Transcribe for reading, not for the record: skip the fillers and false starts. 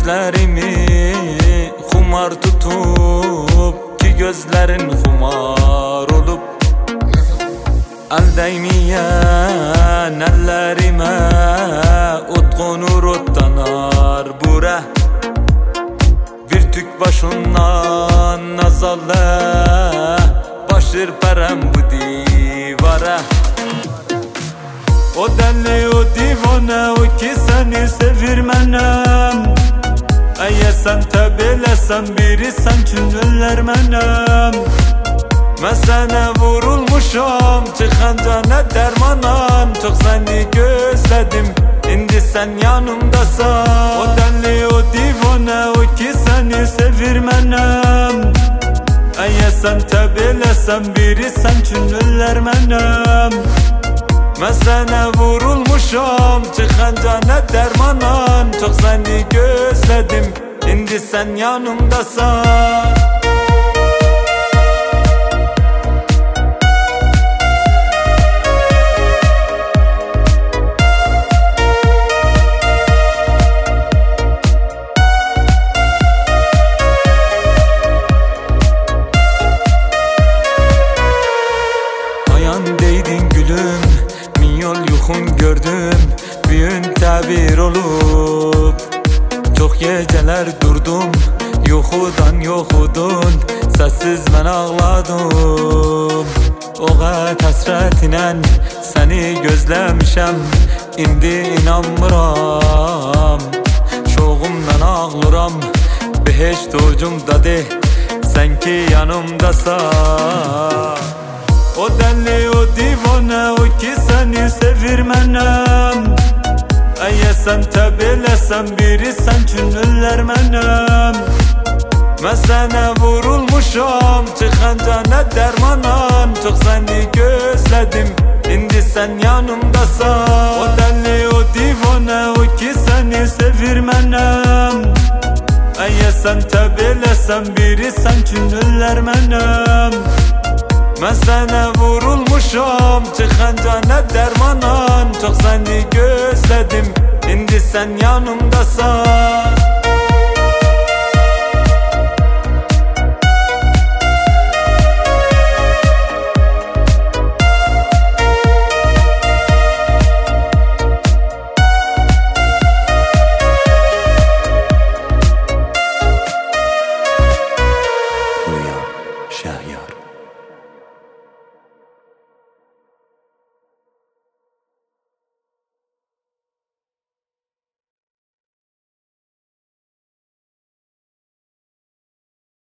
gözlerimi kumar tutup ki gözlerin kumar olup el değmeyen ellerime ot konur ot yanar bura bir tük başından nazalle başır perem bu divara. O deli o divane o ki seni sevirmenem. Eğer sen tebelesen biri sen çünüller menem. Ben sana vurulmuşum çıkınca ne dermanam. Çok seni gözledim indi sen yanımdasan. O deli o divane o ki seni sevirmenem. Eğer sen tebelesen biri sen çünüller menem. Ben sana vurulmuşum çıkınca ne dermanam. Çok seni gözledim indi sen yanımdasan. Ayan değdin gülüm yol yuxun gördüm büyün tabir olup. Çok geceler durdum yuxudan yoxudun sessiz ben ağladım. Oğa hasretinen seni gözlemişem indi inanmıram. Şoğumdan ağlıram beheşt ucumdadır sen ki yanımdasan. O deli o divane o ki seni sevirmenem. Eğer sen tebelesen biri sen çünüller menem. Ben sana vurulmuşum çıkınca ne dermanam. Çok seni gözledim indi sen yanımdasan. O deli o divane o ki seni sevirmenem. Eğer sen tebelesen biri sen çünüller menem. Ben sana vurulmuşum çıkınca ne dermanam. Çok seni gözledim indi sen yanımdasan.